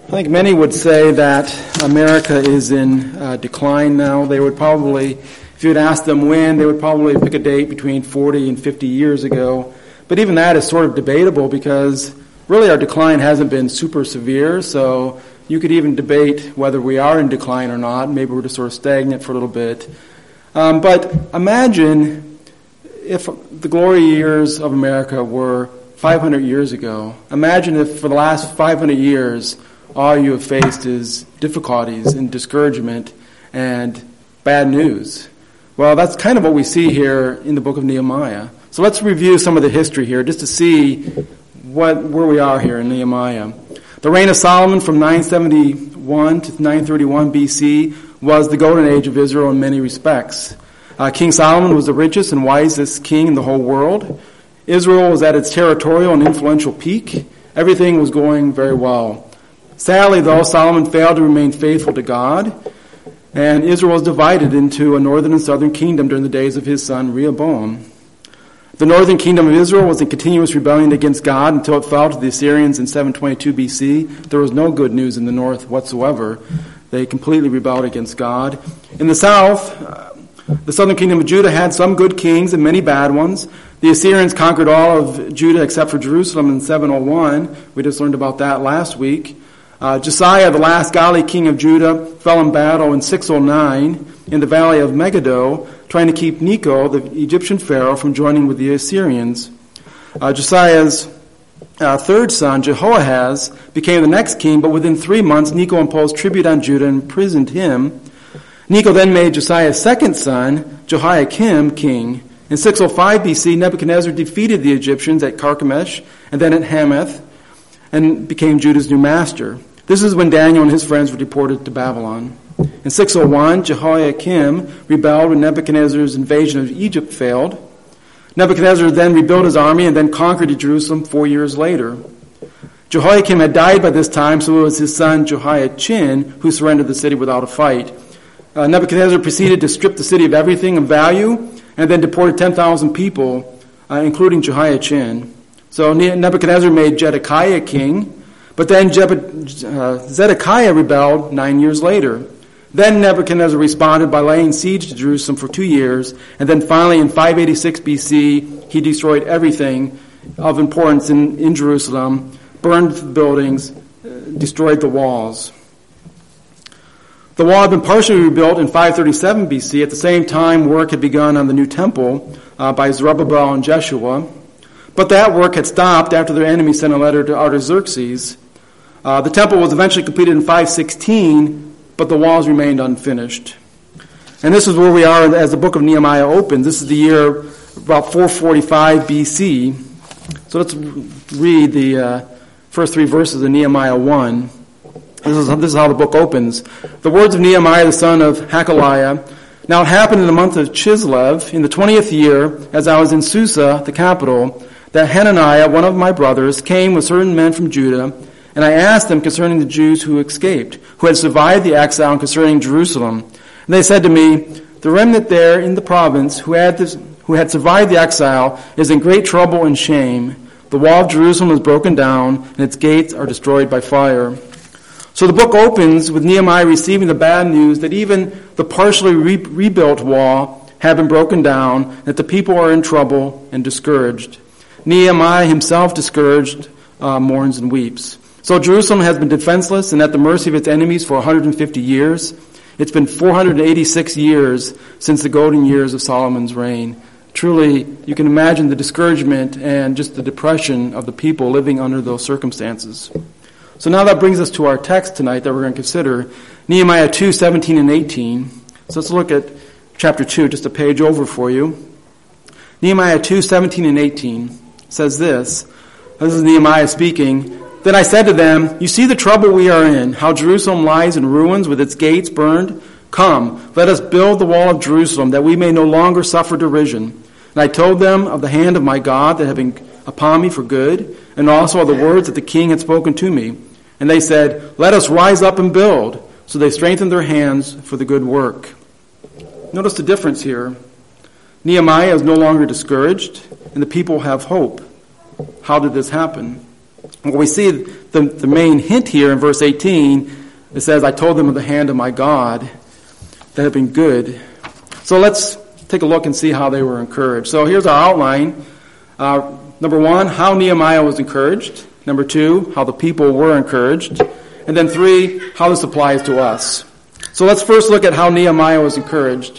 I think many would say that America is in decline now. They would probably, if you would ask them when, they would probably pick a date between 40 and 50 years ago. But even that is sort of debatable because really our decline hasn't been super severe. So you could even debate whether we are in decline or not. Maybe we're just sort of stagnant for a little bit. But imagine if the glory years of America were 500 years ago. Imagine if for the last 500 years all you have faced is difficulties and discouragement and bad news. Well, that's kind of what we see here in the book of Nehemiah. So let's review some of the history here just to see where we are here in Nehemiah. The reign of Solomon from 971 to 931 BC was the golden age of Israel in many respects. King Solomon was the richest and wisest king in the whole world. Israel was at its territorial and influential peak. Everything was going very well. Sadly, though, Solomon failed to remain faithful to God, and Israel was divided into a northern and southern kingdom during the days of his son Rehoboam. The northern kingdom of Israel was in continuous rebellion against God until it fell to the Assyrians in 722 BC. There was no good news in the north whatsoever. They completely rebelled against God. In the south, the southern kingdom of Judah had some good kings and many bad ones. The Assyrians conquered all of Judah except for Jerusalem in 701. We just learned about that last week. Josiah, the last godly king of Judah, fell in battle in 609 in the valley of Megiddo, trying to keep Necho, the Egyptian pharaoh, from joining with the Assyrians. Josiah's third son, Jehoahaz, became the next king, but within 3 months, Necho imposed tribute on Judah and imprisoned him. Necho then made Josiah's second son, Jehoiakim, king. In 605 BC, Nebuchadnezzar defeated the Egyptians at Carchemish and then at Hamath and became Judah's new master. This is when Daniel and his friends were deported to Babylon. In 601, Jehoiakim rebelled when Nebuchadnezzar's invasion of Egypt failed. Nebuchadnezzar then rebuilt his army and then conquered Jerusalem 4 years later. Jehoiakim had died by this time, so it was his son Jehoiachin who surrendered the city without a fight. Nebuchadnezzar proceeded to strip the city of everything of value and then deported 10,000 people, including Jehoiachin. So Nebuchadnezzar made Zedekiah king, but then Zedekiah rebelled 9 years later. Then Nebuchadnezzar responded by laying siege to Jerusalem for 2 years, and then finally in 586 BC, he destroyed everything of importance in Jerusalem, burned the buildings, destroyed the walls. The wall had been partially rebuilt in 537 BC. At the same time, work had begun on the new temple by Zerubbabel and Jeshua. But that work had stopped after their enemy sent a letter to Artaxerxes. The temple was eventually completed in 516, but the walls remained unfinished. And this is where we are as the book of Nehemiah opens. This is the year about 445 BC. So let's read the first 3 verses of Nehemiah 1. This is how the book opens. The words of Nehemiah, the son of Hakaliah. Now it happened in the month of Chislev, in the 20th year, as I was in Susa, the capital, that Hananiah, one of my brothers, came with certain men from Judah, and I asked them concerning the Jews who escaped, who had survived the exile, and concerning Jerusalem. And they said to me, the remnant there in the province who had survived the exile is in great trouble and shame. The wall of Jerusalem is broken down, and its gates are destroyed by fire. So the book opens with Nehemiah receiving the bad news that even the partially rebuilt wall had been broken down, that the people are in trouble and discouraged. Nehemiah himself, discouraged, mourns and weeps. So Jerusalem has been defenseless and at the mercy of its enemies for 150 years. It's been 486 years since the golden years of Solomon's reign. Truly, you can imagine the discouragement and just the depression of the people living under those circumstances. So now that brings us to our text tonight that we're going to consider, Nehemiah 2, 17 and 18. So let's look at chapter 2, just a page over for you. Nehemiah 2, 17 and 18 says this. This is Nehemiah speaking. Then I said to them, you see the trouble we are in, how Jerusalem lies in ruins with its gates burned. Come, let us build the wall of Jerusalem, that we may no longer suffer derision. And I told them of the hand of my God that had been upon me for good, and also of the words that the king had spoken to me. And they said, let us rise up and build. So they strengthened their hands for the good work. Notice the difference here. Nehemiah is no longer discouraged, and the people have hope. How did this happen? Well, we see the main hint here in verse 18. It says, I told them of the hand of my God that had been good. So let's take a look and see how they were encouraged. So here's our outline. Number 1, how Nehemiah was encouraged. Number 2, how the people were encouraged. And then 3, how this applies to us. So let's first look at how Nehemiah was encouraged.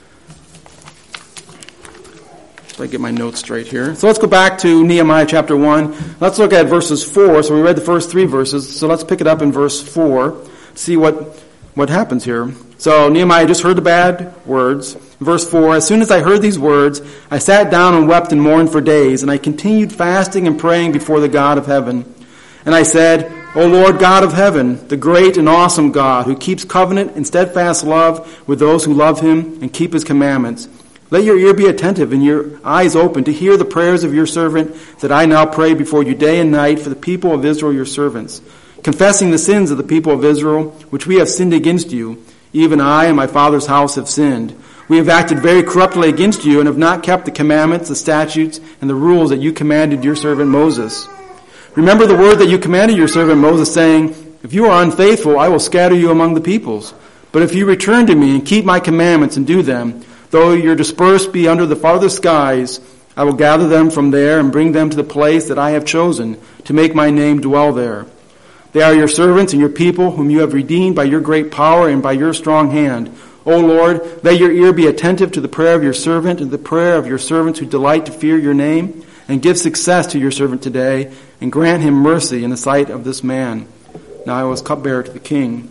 So I get my notes straight here. So let's go back to Nehemiah chapter 1. Let's look at verses 4. So we read the first 3 verses. So let's pick it up in verse 4. See what happens here. So Nehemiah just heard the bad words. Verse 4, as soon as I heard these words, I sat down and wept and mourned for days, and I continued fasting and praying before the God of heaven. And I said, O Lord God of heaven, the great and awesome God, who keeps covenant and steadfast love with those who love him and keep his commandments, let your ear be attentive and your eyes open to hear the prayers of your servant that I now pray before you day and night for the people of Israel, your servants, confessing the sins of the people of Israel, which we have sinned against you. Even I and my father's house have sinned. We have acted very corruptly against you and have not kept the commandments, the statutes, and the rules that you commanded your servant Moses. Remember the word that you commanded your servant Moses, saying, if you are unfaithful, I will scatter you among the peoples. But if you return to me and keep my commandments and do them, though your dispersed be under the farthest skies, I will gather them from there and bring them to the place that I have chosen to make my name dwell there. They are your servants and your people, whom you have redeemed by your great power and by your strong hand. O Lord, let your ear be attentive to the prayer of your servant and the prayer of your servants who delight to fear your name, and give success to your servant today, and grant him mercy in the sight of this man. Now I was cupbearer to the king.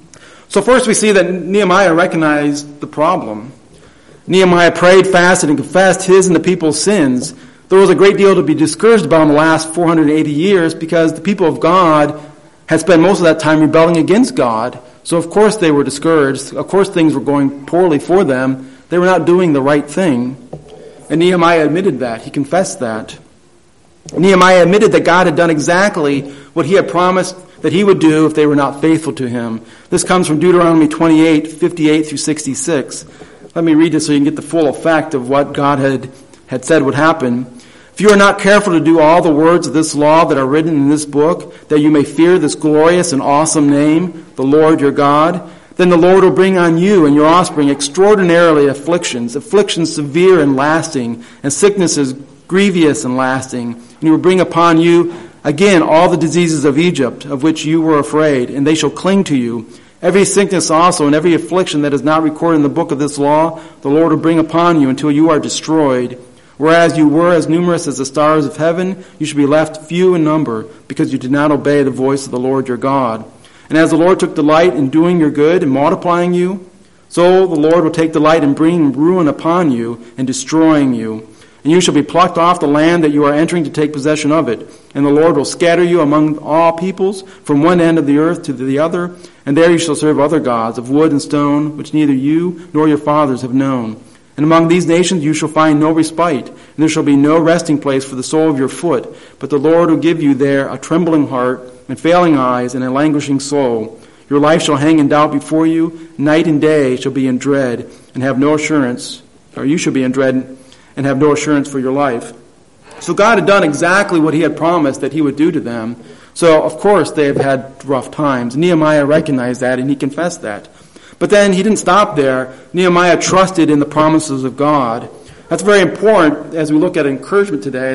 So first we see that Nehemiah recognized the problem. Nehemiah prayed, fasted, and confessed his and the people's sins. There was a great deal to be discouraged about in the last 480 years because the people of God had spent most of that time rebelling against God. So of course they were discouraged. Of course things were going poorly for them. They were not doing the right thing. And Nehemiah admitted that. He confessed that. Nehemiah admitted that God had done exactly what he had promised that he would do if they were not faithful to him. This comes from Deuteronomy 28, 58 through 66. Let me read this so you can get the full effect of what God had said would happen. If you are not careful to do all the words of this law that are written in this book, that you may fear this glorious and awesome name, the Lord your God, then the Lord will bring on you and your offspring extraordinarily afflictions severe and lasting, and sicknesses grievous and lasting. And he will bring upon you again all the diseases of Egypt, of which you were afraid, and they shall cling to you. Every sickness also and every affliction that is not recorded in the book of this law, the Lord will bring upon you until you are destroyed. Whereas you were as numerous as the stars of heaven, you shall be left few in number, because you did not obey the voice of the Lord your God. And as the Lord took delight in doing your good and multiplying you, so the Lord will take delight in bringing ruin upon you and destroying you. And you shall be plucked off the land that you are entering to take possession of it. And the Lord will scatter you among all peoples, from one end of the earth to the other, and there you shall serve other gods of wood and stone, which neither you nor your fathers have known. And among these nations you shall find no respite, and there shall be no resting place for the sole of your foot. But the Lord will give you there a trembling heart, and failing eyes, and a languishing soul. Your life shall hang in doubt before you. Night and day shall be in dread, and have no assurance, or you shall be in dread, and have no assurance for your life. So God had done exactly what he had promised that he would do to them. So, of course, they have had rough times. Nehemiah recognized that, and he confessed that. But then he didn't stop there. Nehemiah trusted in the promises of God. That's very important as we look at encouragement today.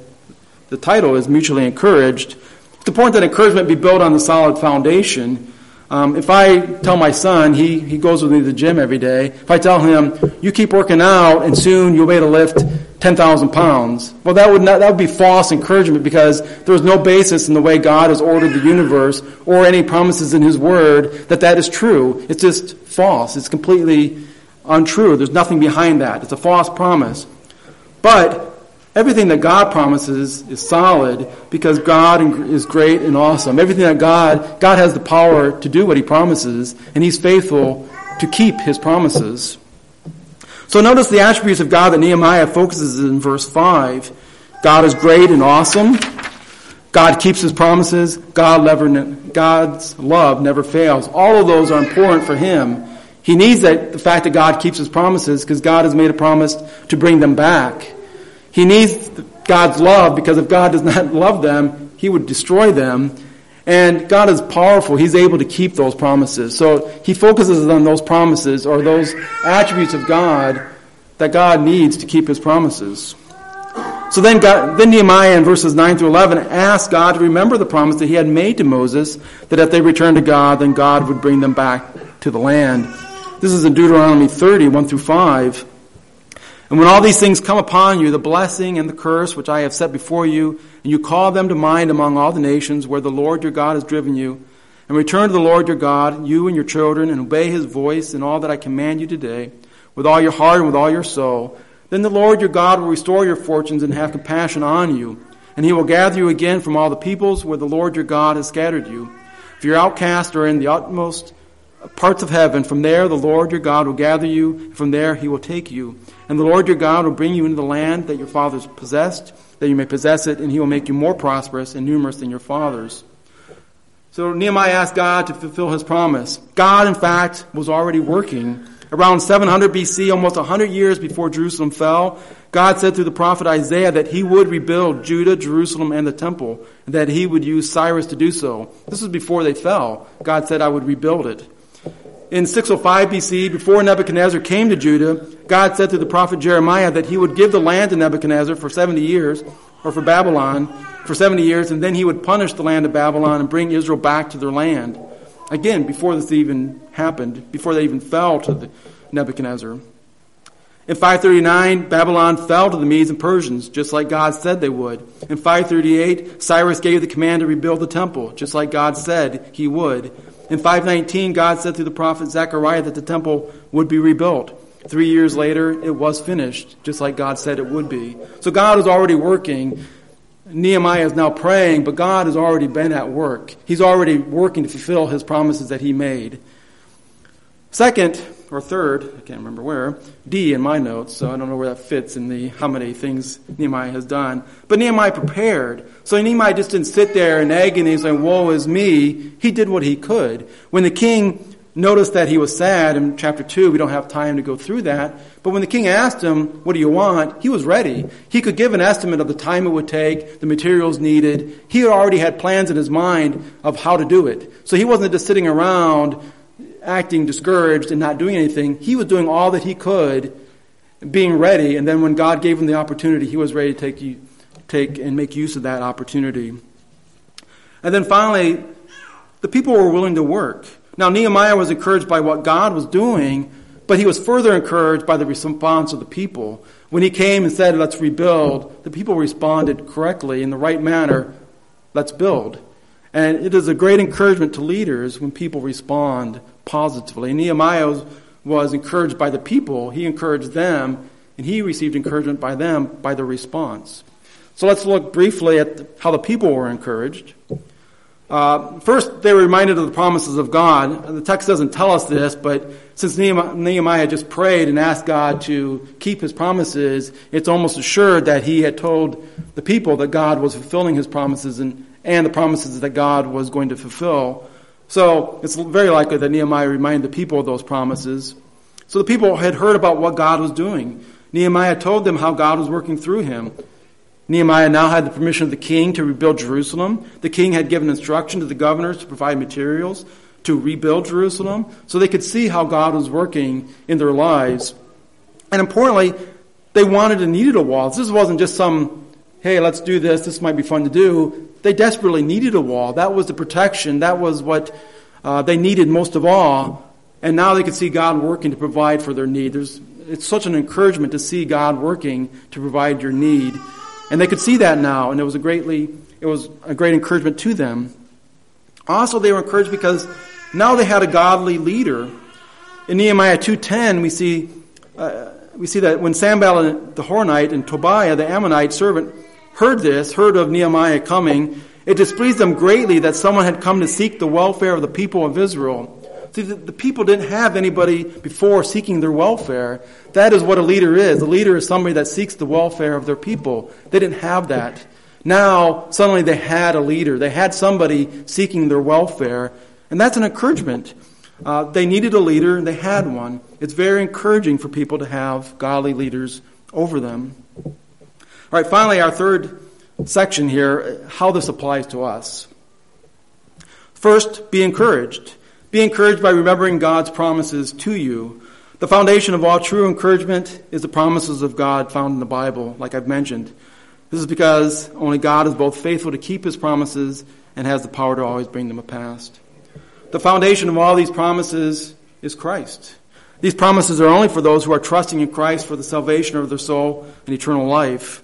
The title is Mutually Encouraged. It's important that encouragement be built on the solid foundation. If I tell my son, he goes with me to the gym every day, if I tell him, you keep working out and soon you'll be able to lift 10,000 pounds, well, that would be false encouragement, because there's no basis in the way God has ordered the universe or any promises in his word that is true. It's just false. It's completely untrue. There's nothing behind that. It's a false promise. But everything that God promises is solid, because God is great and awesome. Everything that God has the power to do what he promises, and he's faithful to keep his promises. So notice the attributes of God that Nehemiah focuses in verse 5. God is great and awesome. God keeps his promises. God's love never fails. All of those are important for him. He needs the fact that God keeps his promises, because God has made a promise to bring them back. He needs God's love, because if God does not love them, he would destroy them. And God is powerful. He's able to keep those promises. So he focuses on those promises or those attributes of God that God needs to keep his promises. So then Nehemiah in verses 9 through 11 asked God to remember the promise that he had made to Moses, that if they returned to God, then God would bring them back to the land. This is in Deuteronomy 30, 1 through 5. And when all these things come upon you, the blessing and the curse which I have set before you, and you call them to mind among all the nations where the Lord your God has driven you, and return to the Lord your God, you and your children, and obey his voice in all that I command you today, with all your heart and with all your soul, then the Lord your God will restore your fortunes and have compassion on you, and he will gather you again from all the peoples where the Lord your God has scattered you. If your outcasts are in the utmost parts of heaven, from there the Lord your God will gather you, and from there he will take you. And the Lord your God will bring you into the land that your fathers possessed, that you may possess it, and he will make you more prosperous and numerous than your fathers. So Nehemiah asked God to fulfill his promise. God, in fact, was already working. Around 700 BC, almost 100 years before Jerusalem fell, God said through the prophet Isaiah that he would rebuild Judah, Jerusalem, and the temple, and that he would use Cyrus to do so. This was before they fell. God said, I would rebuild it. In 605 BC, before Nebuchadnezzar came to Judah, God said through the prophet Jeremiah that he would give the land to Nebuchadnezzar for 70 years, or for Babylon, for 70 years, and then he would punish the land of Babylon and bring Israel back to their land. Again, before this even happened, before they even fell to Nebuchadnezzar. In 539, Babylon fell to the Medes and Persians, just like God said they would. In 538, Cyrus gave the command to rebuild the temple, just like God said he would. In 519, God said through the prophet Zechariah that the temple would be rebuilt. 3 years later, it was finished, just like God said it would be. So God is already working. Nehemiah is now praying, but God has already been at work. He's already working to fulfill his promises that he made. Second, or third, I can't remember where, D in my notes, so I don't know where that fits in the how many things Nehemiah has done. But Nehemiah prepared. So Nehemiah just didn't sit there in agony saying, woe is me. He did what he could. When the king noticed that he was sad in chapter 2, we don't have time to go through that, but when the king asked him, what do you want? He was ready. He could give an estimate of the time it would take, the materials needed. He already had plans in his mind of how to do it. So he wasn't just sitting around acting discouraged and not doing anything. He was doing all that he could, being ready, and then when God gave him the opportunity, he was ready to take and make use of that opportunity. And then finally, the people were willing to work. Now, Nehemiah was encouraged by what God was doing, but he was further encouraged by the response of the people. When he came and said, let's rebuild, the people responded correctly in the right manner, let's build. And it is a great encouragement to leaders when people respond positively. Nehemiah was encouraged by the people. He encouraged them, and he received encouragement by them by their response. So let's look briefly at how the people were encouraged. First, they were reminded of the promises of God. The text doesn't tell us this, but since Nehemiah just prayed and asked God to keep his promises, it's almost assured that he had told the people that God was fulfilling his promises and the promises that God was going to fulfill. So it's very likely that Nehemiah reminded the people of those promises. So the people had heard about what God was doing. Nehemiah told them how God was working through him. Nehemiah now had the permission of the king to rebuild Jerusalem. The king had given instruction to the governors to provide materials to rebuild Jerusalem so they could see how God was working in their lives. And importantly, they wanted and needed a wall. This wasn't just some, hey, let's do this might be fun to do. They desperately needed a wall. That was the protection. That was what they needed most of all. And now they could see God working to provide for their need. It's such an encouragement to see God working to provide your need. And they could see that now, and it was a great encouragement to them. Also, they were encouraged because now they had a godly leader. In Nehemiah 2:10, we see that when Sanballat the Horonite and Tobiah the Ammonite servant heard of Nehemiah coming, it displeased them greatly that someone had come to seek the welfare of the people of Israel. See, the people didn't have anybody before seeking their welfare. That is what a leader is. A leader is somebody that seeks the welfare of their people. They didn't have that. Now, suddenly they had a leader. They had somebody seeking their welfare. And that's an encouragement. They needed a leader, and they had one. It's very encouraging for people to have godly leaders over them. All right, finally, our third section here how this applies to us. First, be encouraged. Be encouraged by remembering God's promises to you. The foundation of all true encouragement is the promises of God found in the Bible, like I've mentioned. This is because only God is both faithful to keep his promises and has the power to always bring them to pass. The foundation of all these promises is Christ. These promises are only for those who are trusting in Christ for the salvation of their soul and eternal life.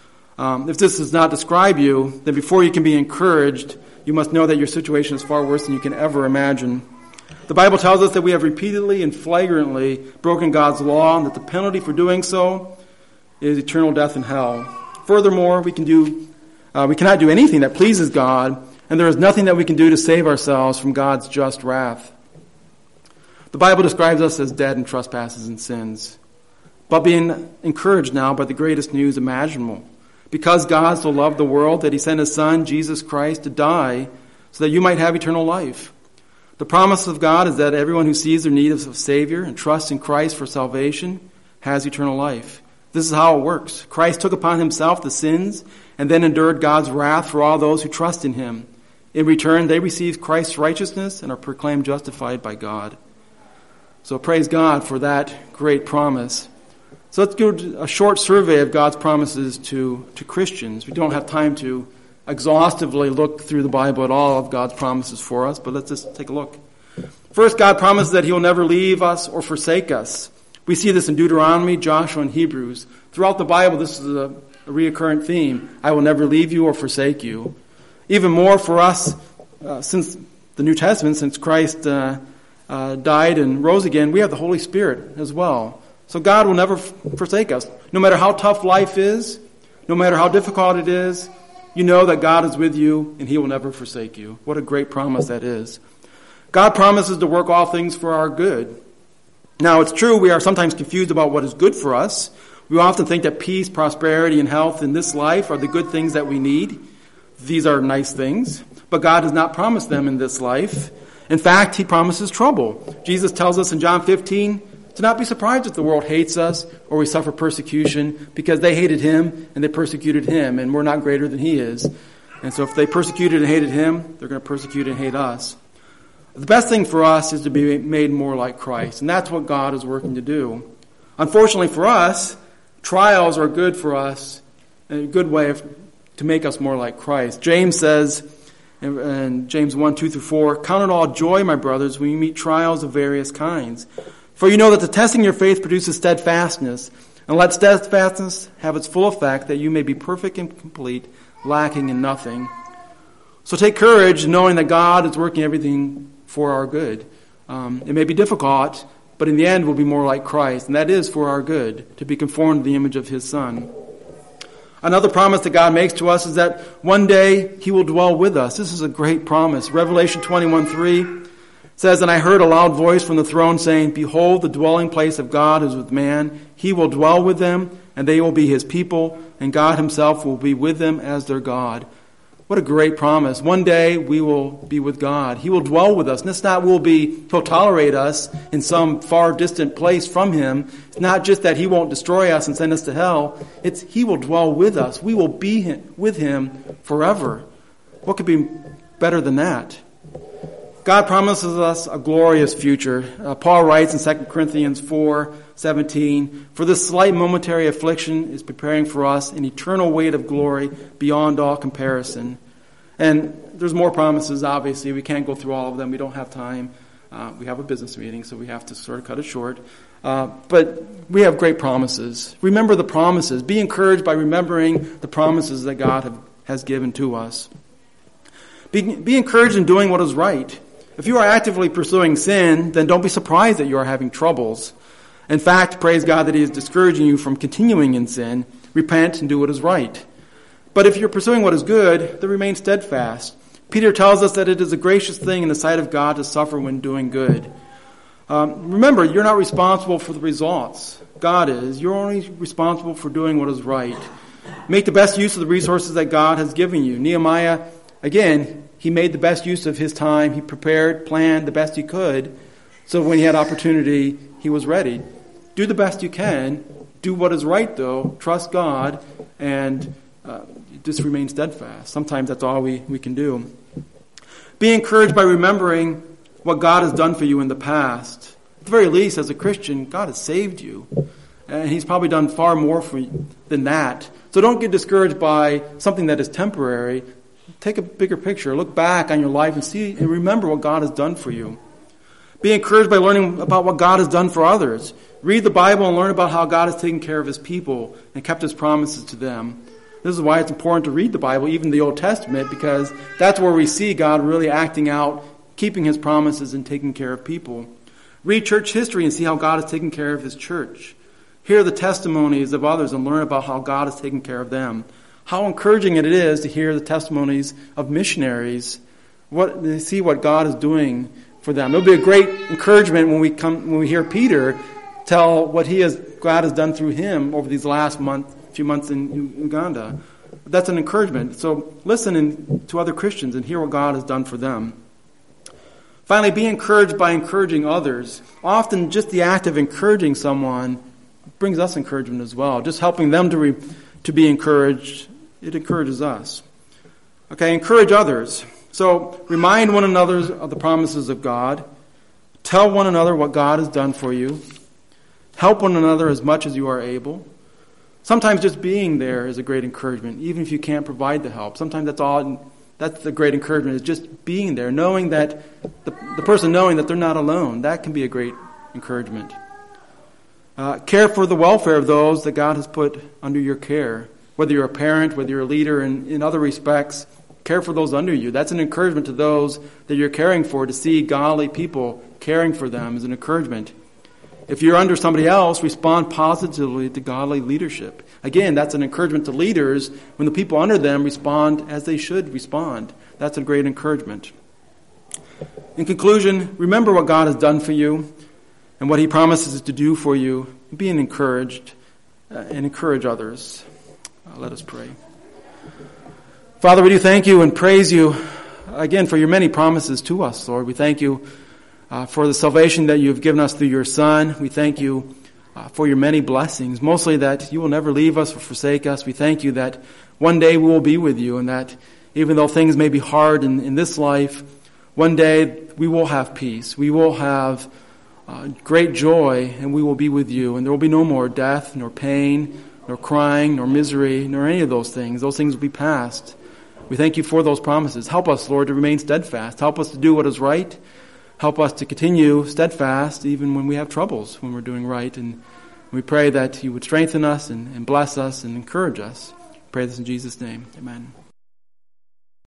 If this does not describe you, then before you can be encouraged, you must know that your situation is far worse than you can ever imagine. The Bible tells us that we have repeatedly and flagrantly broken God's law and that the penalty for doing so is eternal death in hell. Furthermore, we cannot do anything that pleases God, and there is nothing that we can do to save ourselves from God's just wrath. The Bible describes us as dead in trespasses and sins, but being encouraged now by the greatest news imaginable. Because God so loved the world that he sent his Son, Jesus Christ, to die so that you might have eternal life. The promise of God is that everyone who sees their need of a Savior and trusts in Christ for salvation has eternal life. This is how it works. Christ took upon himself the sins and then endured God's wrath for all those who trust in him. In return, they receive Christ's righteousness and are proclaimed justified by God. So praise God for that great promise. So let's do a short survey of God's promises to Christians. We don't have time to exhaustively look through the Bible at all of God's promises for us, but let's just take a look. First, God promises that he will never leave us or forsake us. We see this in Deuteronomy, Joshua, and Hebrews. Throughout the Bible, this is a recurrent theme. I will never leave you or forsake you. Even more for us, since the New Testament, since Christ died and rose again, we have the Holy Spirit as well. So God will never forsake us. No matter how tough life is, no matter how difficult it is, you know that God is with you and he will never forsake you. What a great promise that is. God promises to work all things for our good. Now, it's true we are sometimes confused about what is good for us. We often think that peace, prosperity, and health in this life are the good things that we need. These are nice things, but God does not promise them in this life. In fact, he promises trouble. Jesus tells us in John 15, to not be surprised if the world hates us or we suffer persecution because they hated him and they persecuted him and we're not greater than he is. And so if they persecuted and hated him, they're going to persecute and hate us. The best thing for us is to be made more like Christ, and that's what God is working to do. Unfortunately for us, trials are good for us, a good way to make us more like Christ. James says in James 1:2-4, count it all joy, my brothers, when you meet trials of various kinds. For you know that the testing of your faith produces steadfastness, and let steadfastness have its full effect, that you may be perfect and complete, lacking in nothing. So take courage, knowing that God is working everything for our good. It may be difficult, but in the end we'll be more like Christ, and that is for our good, to be conformed to the image of his Son. Another promise that God makes to us is that one day he will dwell with us. This is a great promise. Revelation 21:3 says, and I heard a loud voice from the throne saying, behold, the dwelling place of God is with man. He will dwell with them, and they will be his people, and God himself will be with them as their God. What a great promise. One day we will be with God. He will dwell with us. And it's not he'll tolerate us in some far distant place from him. It's not just that he won't destroy us and send us to hell. It's he will dwell with us. We will be with him forever. What could be better than that? God promises us a glorious future. Paul writes in 2 Corinthians 4:17, for this slight momentary affliction is preparing for us an eternal weight of glory beyond all comparison. And there's more promises, obviously. We can't go through all of them. We don't have time. We have a business meeting, so we have to sort of cut it short. But we have great promises. Remember the promises. Be encouraged by remembering the promises that God has given to us. Be encouraged in doing what is right. If you are actively pursuing sin, then don't be surprised that you are having troubles. In fact, praise God that he is discouraging you from continuing in sin. Repent and do what is right. But if you're pursuing what is good, then remain steadfast. Peter tells us that it is a gracious thing in the sight of God to suffer when doing good. Remember, you're not responsible for the results. God is. You're only responsible for doing what is right. Make the best use of the resources that God has given you. Nehemiah, again, he made the best use of his time. He prepared, planned the best he could. So when he had opportunity, he was ready. Do the best you can. Do what is right, though. Trust God. And just remain steadfast. Sometimes that's all we can do. Be encouraged by remembering what God has done for you in the past. At the very least, as a Christian, God has saved you. And He's probably done far more for you than that. So don't get discouraged by something that is temporary. Take a bigger picture. Look back on your life and see and remember what God has done for you. Be encouraged by learning about what God has done for others. Read the Bible and learn about how God has taken care of His people and kept His promises to them. This is why it's important to read the Bible, even the Old Testament, because that's where we see God really acting out, keeping His promises and taking care of people. Read church history and see how God has taken care of His church. Hear the testimonies of others and learn about how God has taken care of them. How encouraging it is to hear the testimonies of missionaries, see what God is doing for them. It'll be a great encouragement when we hear Peter tell what God has done through him over these last few months in Uganda. That's an encouragement. So listen to other Christians and hear what God has done for them. Finally, be encouraged by encouraging others. Often just the act of encouraging someone brings us encouragement as well. Just helping them to be encouraged, it encourages us. Okay, encourage others. So remind one another of the promises of God. Tell one another what God has done for you. Help one another as much as you are able. Sometimes just being there is a great encouragement, even if you can't provide the help. Sometimes that's the great encouragement, is just being there, knowing that the person knowing that they're not alone. That can be a great encouragement. Care for the welfare of those that God has put under your care. Whether you're a parent, whether you're a leader, in other respects, care for those under you. That's an encouragement to those that you're caring for. To see godly people caring for them is an encouragement. If you're under somebody else, respond positively to godly leadership. Again, that's an encouragement to leaders when the people under them respond as they should respond. That's a great encouragement. In conclusion, remember what God has done for you and what He promises to do for you. Be encouraged and encourage others. Let us pray. Father, we do thank you and praise you again for your many promises to us, Lord. We thank you for the salvation that you have given us through your Son. We thank you for your many blessings, mostly that you will never leave us or forsake us. We thank you that one day we will be with you, and that even though things may be hard in this life, one day we will have peace. We will have great joy, and we will be with you. And there will be no more death, nor pain, nor crying, nor misery, nor any of those things. Those things will be past. We thank you for those promises. Help us, Lord, to remain steadfast. Help us to do what is right. Help us to continue steadfast even when we have troubles, when we're doing right. And we pray that you would strengthen us and bless us and encourage us. We pray this in Jesus' name. Amen.